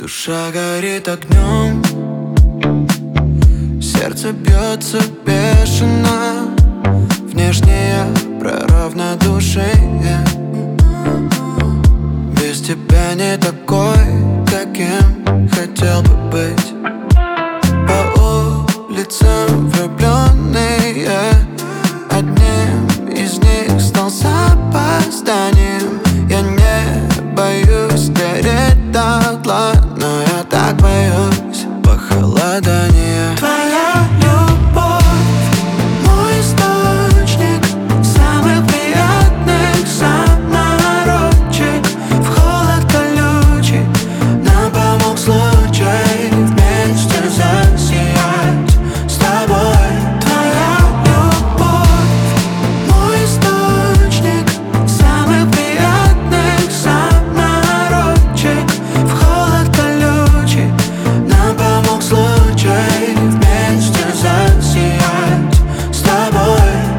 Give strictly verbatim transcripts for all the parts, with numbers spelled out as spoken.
Душа горит огнем, сердце бьется бешено. Внешне я про равнодушие. Без тебя не такой, каким хотел бы быть. По улицам влюбленные, одним из них стал с опозданием. Я не боюсь гореть дотла, но я так боюсь похолодания. Твоя любовь — мой источник самых приятных заморочек. В холод колючий нам помог случай вместе засиять с тобой. Твоя любовь — мой источник самых приятных заморочек. В холод колючий нам помог случай вместе засиять с тобой.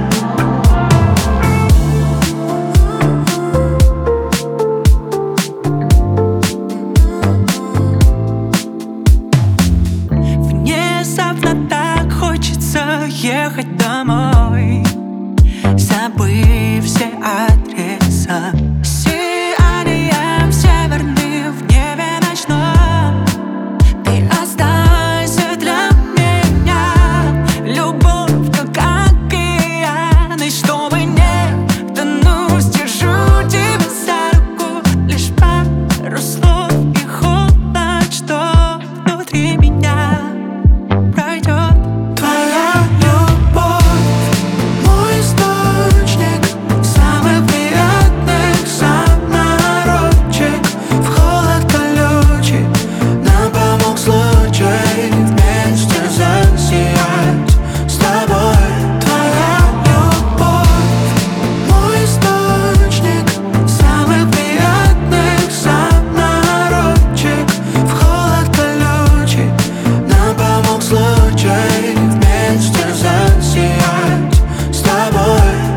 Внезапно так хочется ехать домой, забыв все адреса. Сиянием северным в небе ночном ты останься для меня. Любовь как океан, и чтобы не тонуть, держу тебя за руку. Лишь пару слов и холод, что внутри меня пройдет. Твоя любовь — мой источник самых приятных заморочек. В холод колючий нам помог случай вместе засиять с тобой. Твоя любовь — мой источник самых приятных заморочек. В холод колючий нам помог случай вместе засиять с тобой.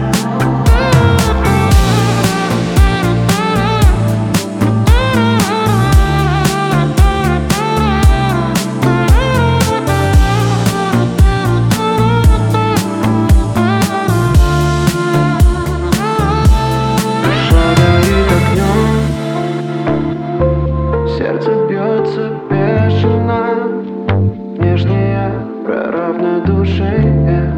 Душа горит огнем, сердце бьется бешено. Внешне я про равнодушие.